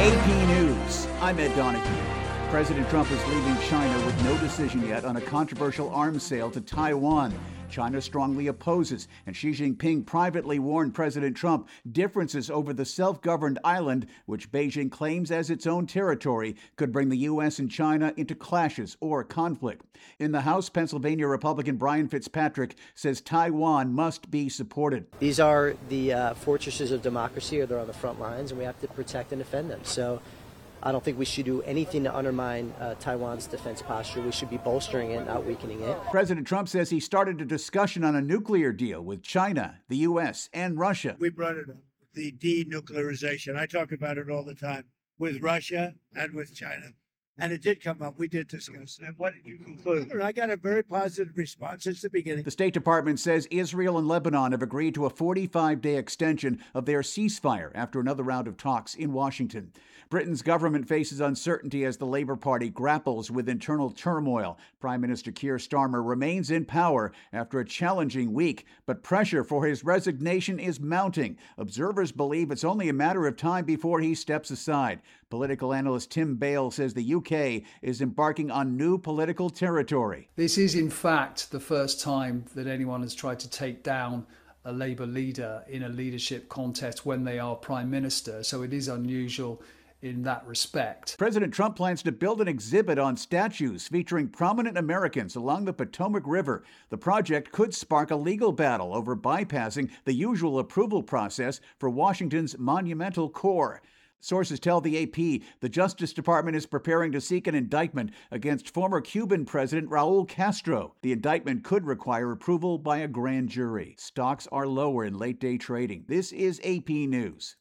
AP News, I'm Ed Donahue. President Trump is leaving China with no decision yet on a controversial arms sale to Taiwan. China strongly opposes, and Xi Jinping privately warned President Trump differences over the self-governed island, which Beijing claims as its own territory, could bring the U.S. and China into clashes or conflict. In the House, Pennsylvania Republican Brian Fitzpatrick says Taiwan must be supported. These are the fortresses of democracy, or they're on the front lines, and we have to protect and defend them. So I don't think we should do anything to undermine Taiwan's defense posture. We should be bolstering it, not weakening it. President Trump says he started a discussion on a nuclear deal with China, the U.S., and Russia. We brought it up, the denuclearization. I talk about it all the time with Russia and with China. And it did come up. We did discuss it. What did you conclude? I got a very positive response since the beginning. The State Department says Israel and Lebanon have agreed to a 45-day extension of their ceasefire after another round of talks in Washington. Britain's government faces uncertainty as the Labour Party grapples with internal turmoil. Prime Minister Keir Starmer remains in power after a challenging week, but pressure for his resignation is mounting. Observers believe it's only a matter of time before he steps aside. Political analyst Tim Bale says the UK is embarking on new political territory. This is, in fact, the first time that anyone has tried to take down a Labour leader in a leadership contest when they are Prime Minister, so it is unusual in that respect. President Trump plans to build an exhibit on statues featuring prominent Americans along the Potomac River. The project could spark a legal battle over bypassing the usual approval process for Washington's monumental core. Sources tell the AP the Justice Department is preparing to seek an indictment against former Cuban President Raul Castro. The indictment could require approval by a grand jury. Stocks are lower in late-day trading. This is AP News.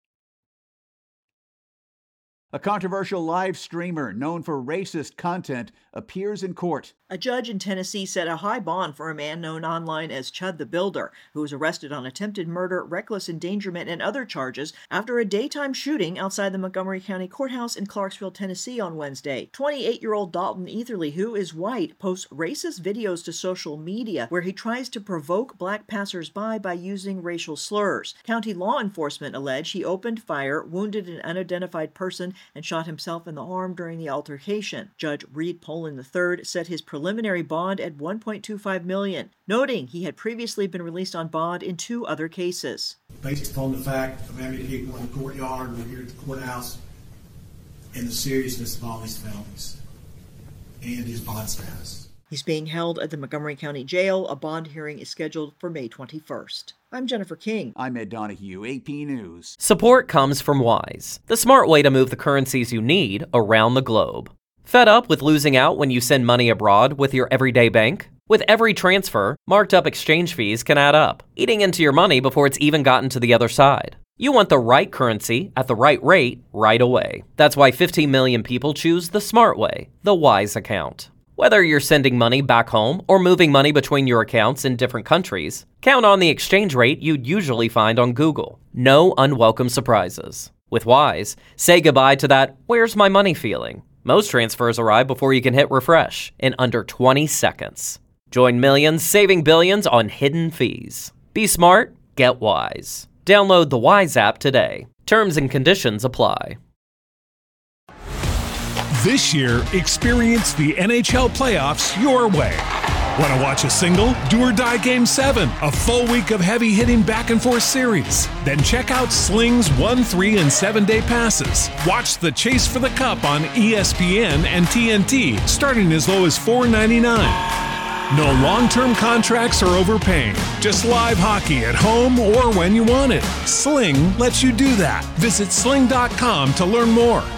A controversial live streamer known for racist content appears in court. A judge in Tennessee set a high bond for a man known online as Chud the Builder, who was arrested on attempted murder, reckless endangerment, and other charges after a daytime shooting outside the Montgomery County Courthouse in Clarksville, Tennessee on Wednesday. 28-year-old Dalton Etherly, who is white, posts racist videos to social media where he tries to provoke black passersby by using racial slurs. County law enforcement allege he opened fire, wounded an unidentified person, and shot himself in the arm during the altercation. Judge Reed Poland III set his preliminary bond at $1.25 million, noting he had previously been released on bond in 2 other cases. Based upon the fact of how many people in the courtyard were here at the courthouse and the seriousness of all these felonies and his bond status. He's being held at the Montgomery County Jail. A bond hearing is scheduled for May 21st. I'm Jennifer King. I'm Ed Donahue, AP News. Support comes from Wise, the smart way to move the currencies you need around the globe. Fed up with losing out when you send money abroad with your everyday bank? With every transfer, marked up exchange fees can add up, eating into your money before it's even gotten to the other side. You want the right currency at the right rate right away. That's why 15 million people choose the smart way, the Wise account. Whether you're sending money back home or moving money between your accounts in different countries, count on the exchange rate you'd usually find on Google. No unwelcome surprises. With Wise, say goodbye to that "where's my money" feeling. Most transfers arrive before you can hit refresh in under 20 seconds. Join millions saving billions on hidden fees. Be smart, get Wise. Download the Wise app today. Terms and conditions apply. This year, experience the NHL playoffs your way. Want to watch a single, do or die Game 7, a full week of heavy-hitting back-and-forth series? Then check out Sling's 1, 3, and 7-day passes. Watch the chase for the cup on ESPN and TNT, starting as low as $4.99. No long-term contracts or overpaying. Just live hockey at home or when you want it. Sling lets you do that. Visit sling.com to learn more.